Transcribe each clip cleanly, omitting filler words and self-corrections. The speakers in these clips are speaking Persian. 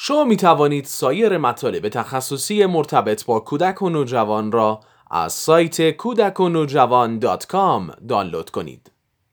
شما می توانید سایر مطالب تخصصی مرتبط با کودک و نوجوان را از سایت kudakonojavaan.com دانلود کنید.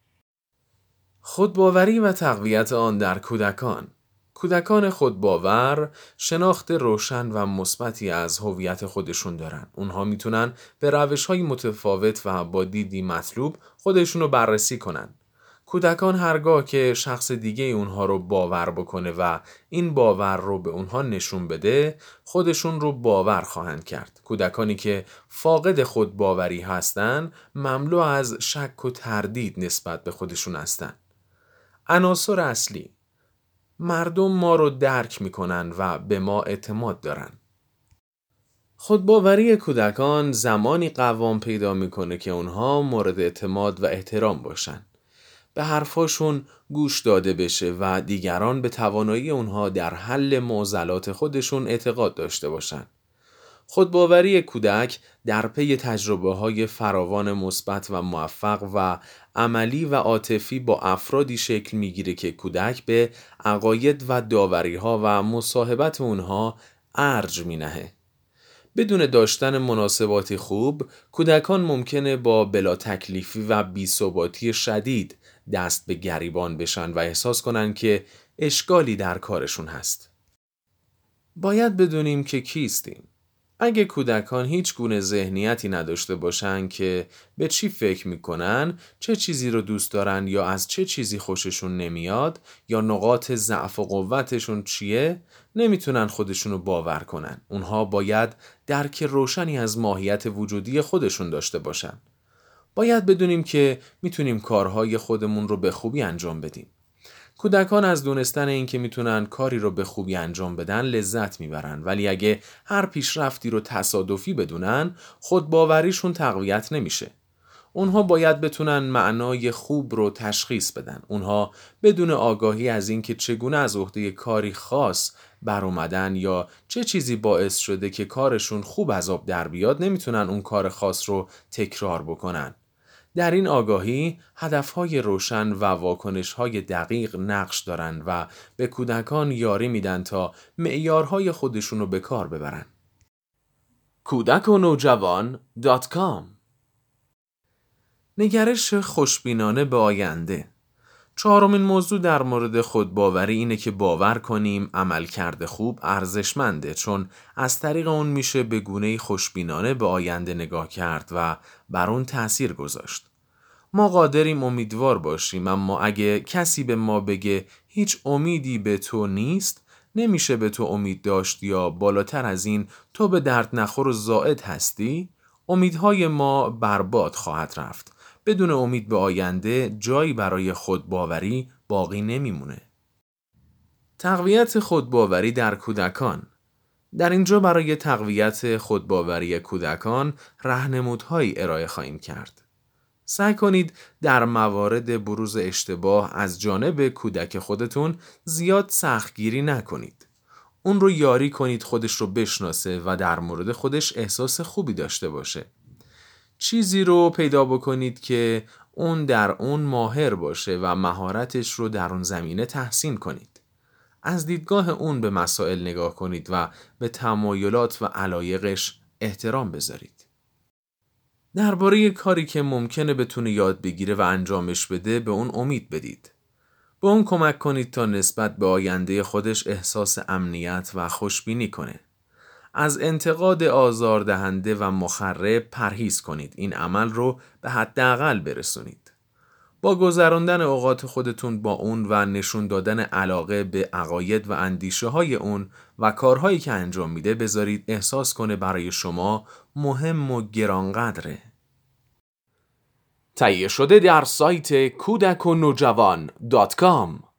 خودباوری و تقویت آن در کودکان. کودکان خودباور شناخت روشن و مثبتی از هویت خودشون دارن. اونها میتونن به روش‌های متفاوت و با دیدی مطلوب خودشون رو بررسی کنن. کودکان هرگاه که شخص دیگه اونها رو باور بکنه و این باور رو به اونها نشون بده، خودشون رو باور خواهند کرد. کودکانی که فاقد خودباوری هستن، مملو از شک و تردید نسبت به خودشون هستن. عناصر اصلی: مردم ما رو درک میکنن و به ما اعتماد دارن. خودباوری کودکان زمانی قوام پیدا میکنه که اونها مورد اعتماد و احترام باشن. به حرفاشون گوش داده بشه و دیگران به توانایی اونها در حل معضلات خودشون اعتقاد داشته باشن. خودباوری کودک در پی تجربه‌های فراوان مثبت و موفق و عملی و عاطفی با افرادی شکل می‌گیره که کودک به عقاید و داوری‌ها و مصاحبت اونها ارج می‌نهه. بدون داشتن مناسباتی خوب، کودکان ممکنه با بلا تکلیفی و بی‌ثباتی شدید دست به گریبان بشن و احساس کنن که اشکالی در کارشون هست. باید بدونیم که کیستیم. اگه کودکان هیچ گونه ذهنیتی نداشته باشن که به چی فکر میکنن، چه چیزی رو دوست دارن یا از چه چیزی خوششون نمیاد یا نقاط ضعف و قوتشون چیه، نمیتونن خودشونو باور کنن. اونها باید درک روشنی از ماهیت وجودی خودشون داشته باشن. باید بدونیم که میتونیم کارهای خودمون رو به خوبی انجام بدیم. کودکان از دونستن این که میتونن کاری رو به خوبی انجام بدن لذت میبرن، ولی اگه هر پیشرفتی رو تصادفی بدونن، خودباوریشون تقویت نمیشه. اونها باید بتونن معنای خوب رو تشخیص بدن. اونها بدون آگاهی از این که چگونه از عهده کاری خاص بر اومدن یا چه چیزی باعث شده که کارشون خوب از آب در بیاد، نمیتونن اون کار خاص رو تکرار بکنن. در این آگاهی هدفهای روشن و واکنشهای دقیق نقش دارن و به کودکان یاری میدن تا معیارهای خودشون رو به کار ببرن. kudakonojavaan.com نگرش خوشبینانه به آینده. چهارمین موضوع در مورد خودباوری اینه که باور کنیم عملکرد خوب ارزشمنده، چون از طریق اون میشه به گونه‌ای خوشبینانه به آینده نگاه کرد و بر اون تأثیر گذاشت. ما قادریم امیدوار باشیم، اما اگه کسی به ما بگه هیچ امیدی به تو نیست، نمیشه به تو امید داشت یا بالاتر از این تو به درد نخور و زائد هستی، امیدهای ما برباد خواهد رفت. بدون امید به آینده جایی برای خودباوری باقی نمیمونه. تقویت خودباوری در کودکان. در اینجا برای تقویت خودباوری کودکان راهنمودهایی ارائه خواهیم کرد. سعی کنید در موارد بروز اشتباه از جانب کودک خودتون زیاد سختگیری نکنید. اون رو یاری کنید خودش رو بشناسه و در مورد خودش احساس خوبی داشته باشه. چیزی رو پیدا بکنید که اون در اون ماهر باشه و مهارتش رو در اون زمینه تحسین کنید. از دیدگاه اون به مسائل نگاه کنید و به تمایلات و علایقش احترام بذارید. درباره کاری که ممکنه بتونه یاد بگیره و انجامش بده به اون امید بدید. به اون کمک کنید تا نسبت به آینده خودش احساس امنیت و خوشبینی کنه. از انتقاد آزاردهنده و مخرب پرهیز کنید. این عمل رو به حداقل برسونید. با گذراندن اوقات خودتون با اون و نشون دادن علاقه به عقاید و اندیشه های اون و کارهایی که انجام میده بذارید احساس کنه برای شما مهم و گرانقدره. تهیه شده در سایت kudakonojavaan.com